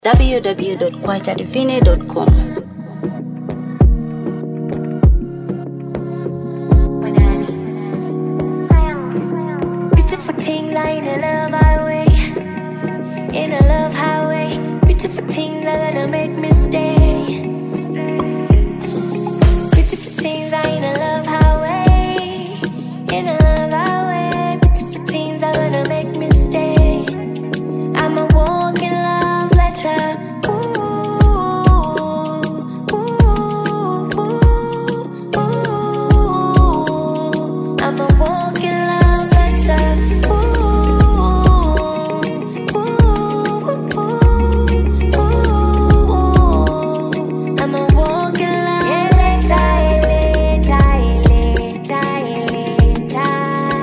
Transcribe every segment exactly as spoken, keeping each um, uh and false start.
w w w dot kwacha divine dot com. Beautiful thing lying in a love highway, in a love highway. Beautiful things are gonna make me stay. Beautiful things are in a love highway, in a love highway. Beautiful things are gonna make me stay. I'm a walking love letter. Ooh, ooh, ooh, ooh. I'm a walking love letter. Ooh, ooh, ooh, ooh. I'm a walking love letter. Letter, letter, letter.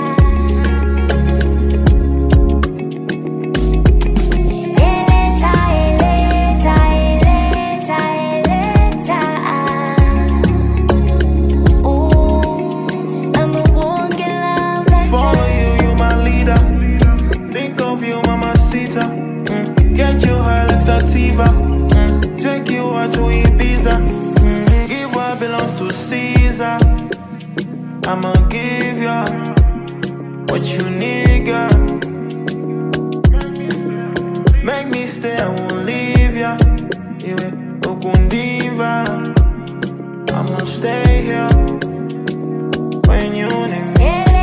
Follow you, you my leader. Think of you, mamacita. Mm. Get you high like sativa. Mm. Take you out to Ibiza. Mm. Give what belongs to Caesar. I'ma give ya what you need, girl. Make me stay, I won't leave ya. Iwe okundiva. I'ma stay here when you need me.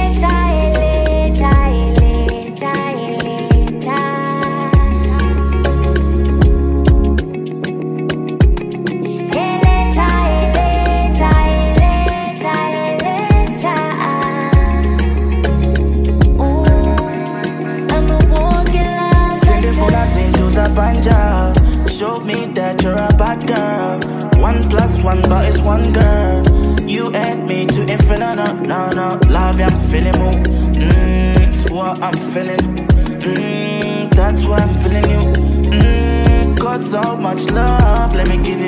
Punjab, show me that you're a bad girl. One plus one, but it's one girl. You and me to infinite, no, no, no. Love, I'm feeling more. Mmm, it's what I'm feeling. Mmm, that's why I'm feeling you. Mmm, got so much love, let me give you.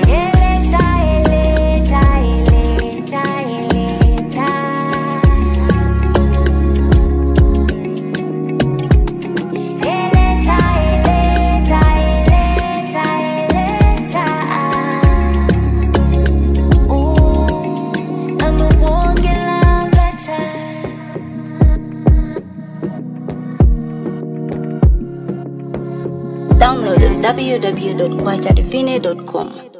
Download w w w dot kwacha divine dot com.